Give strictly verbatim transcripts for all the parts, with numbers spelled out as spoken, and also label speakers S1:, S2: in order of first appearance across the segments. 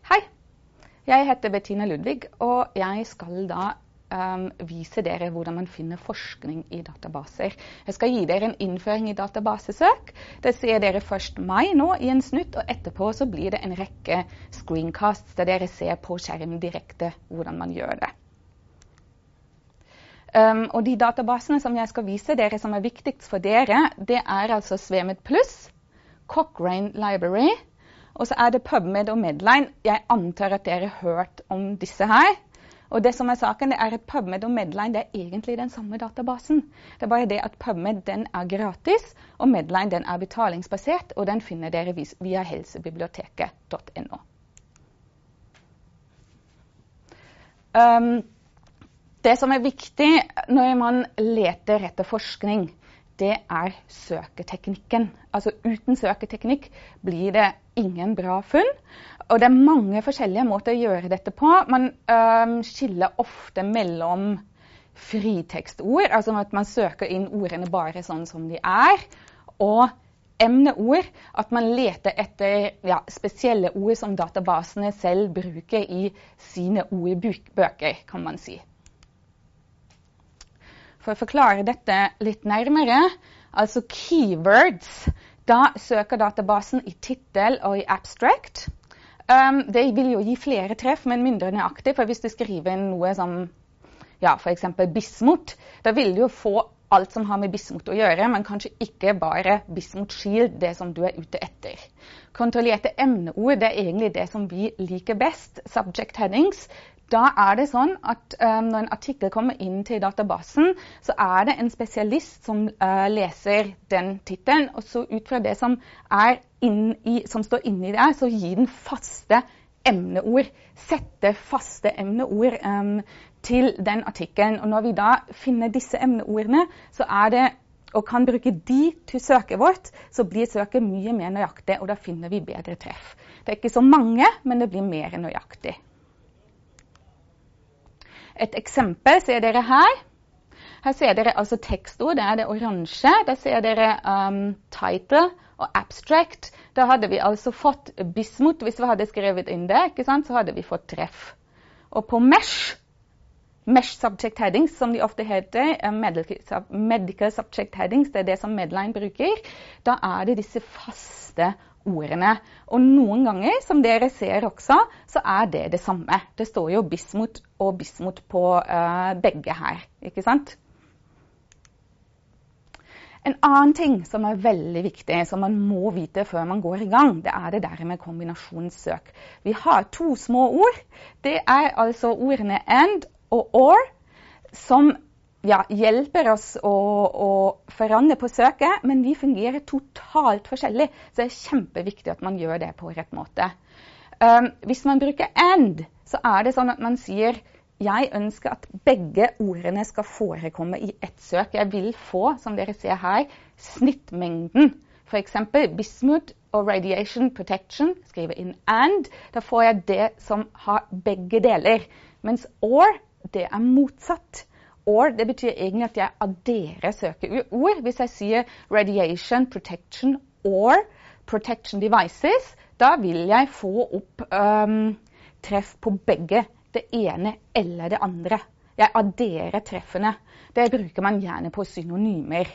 S1: Hei, jeg heter Bettina Ludvig, og jeg skal da um, vise dere hvordan man finner forskning i databaser. Jeg skal gi dere en innføring i databasesøk. Det ser dere først meg nå i en snutt, og etterpå så blir det en rekke screencasts der dere ser på skjermen direkte hvordan man gjør det. Um, og de databasene som jeg skal vise dere som er viktigst for dere, det er altså SWEMED Plus, Cochrane Library, og så er det PubMed og Medline. Jeg antar at dere har hørt om disse her. Og det som er saken, det er at PubMed og Medline, det er egentlig den samme databasen. Det er bare det at PubMed, den er gratis, og Medline, den er betalingsbasert, og den finner dere via helsebiblioteket punktum no. Um, det som er viktig når man leter etter forskning, det er søketeknikken. Altså uten søketeknikk blir det ingen bra funn. Og det er mange forskjellige måter å gjøre dette på. Man um, skiller ofte mellom fritektord, altså at man søker inn ordene bare sånn som de er, og emneord, at man leter etter ja, spesielle ord som databasene selv bruker i sine ordbøker, kan man si. For å forklare dette litt nærmere, altså keywords, da søker databasen i titel og i abstract. Um, det vil jo gi flere treff, men mindre nøyaktig, for hvis du skriver noe som, ja, for eksempel bismut, da vil du jo få alt som har med bismut å gjøre, men kanskje ikke bare bismut shield, det som du er ute etter. Kontrollerte emneord, det er egentlig det som vi liker best, subject headings. Da er det sånn at um, når en artikkel kommer inn til databasen, så er det en spesialist som uh, leser den titelen, og så ut fra det som, er inn i, som står inni der, så gir den faste emneord, sette faste emneord um, til den artikkelen. Og når vi da finner disse emneordene, så er det, og kan bruke de til søket vårt, så blir søket mye mer nøyaktig, og da finner vi bedre treff. Det er ikke så mange, men det blir mer nøyaktig. Et eksempel ser dere her. Her ser dere altså tekstord, det er det oransje. Der ser dere um, title og abstract. Da hadde vi altså fått bismut, hvis vi hadde skrevet inn det, ikke sant? Så hadde vi fått treff. Og på mesh, mesh subject headings, som de ofte heter, medical, medical subject headings, det er det som Medline bruker, da er det disse faste ordene. Og noen ganger, som dere ser også, så er det det samme. Det står jo bismut og bismut på uh, begge her, ikke sant? En annen ting som er veldig viktig, som man må vite før man går i gang, det er det der med kombinasjonssøk. Vi har to små ord. Det er altså ordene and og or, som ja, hjelper oss å, å forandre på søket, men de fungerer totalt forskjellig, så det er kjempeviktig at man gjør det på rett måte. Um, hvis man bruker and, så er det sånn at man sier, jeg ønsker at begge ordene skal forekomme i ett søk. Jeg vil få, som dere ser her, snittmengden. For eksempel bismut og radiation protection, skriver inn and, da får jeg det som har begge deler. Mens or, det er motsatt. Or, det betyr egentlig at jeg adderer søkeord. Hvis jeg sier radiation, protection or protection devices, da vil jeg få opp um, treff på begge, det ene eller det andre. Jeg adderer treffene. Det bruker man gjerne på synonymer.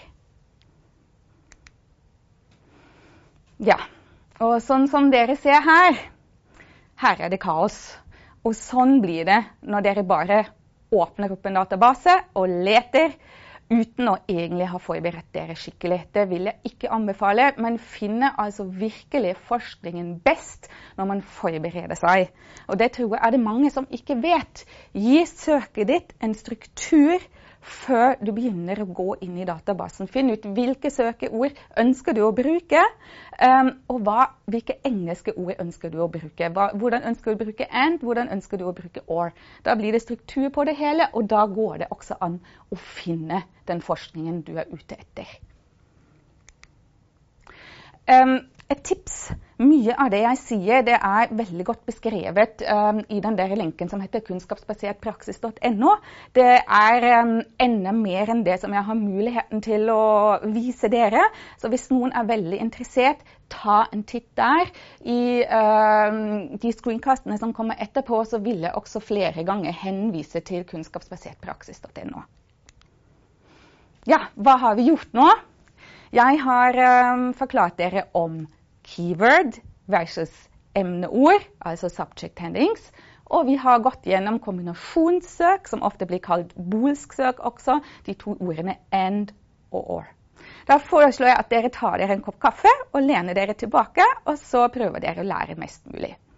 S1: Ja, og sånn som dere ser her, her er det kaos. Og sånn blir det når dere bare åpner opp en database og leter uten å egentlig ha forberedt dere skikkelig. Det vil jeg ikke anbefale, men finner altså virkelig forskningen best når man forbereder seg. Og det tror jeg er det mange som ikke vet. Gi søket ditt en struktur før du begynner å gå inn i databasen. Finn ut hvilke søkeord ønsker du å bruke, um, og hva, hvilke engelske ord ønsker du å bruke. Hva, hvordan ønsker du å bruke and, hvordan ønsker du å bruke or. Da blir det struktur på det hele, og da går det også an å finne den forskningen du er ute etter. Um, et tips. Mye av det jeg sier, det er veldig godt beskrevet um, i den der linken som heter kunnskapsbasert praksis punktum no. Det er um, enda mer enn det som jeg har muligheten til å vise dere. Så hvis noen er veldig interessert, ta en titt der. I um, de screencastene som kommer etterpå, så vil jeg også flere ganger henvise til kunnskapsbasert praksis punktum no. Ja, hva har vi gjort nå? Jeg har um, forklart dere om keyword versus emneord, altså subject headings. Og vi har gått gjennom kombinasjonssøk, som ofte blir kalt boolsk søk også, de to ordene and og or. Da foreslår jeg at dere tar dere en kopp kaffe og lener dere tilbake, og så prøver dere å lære mest mulig.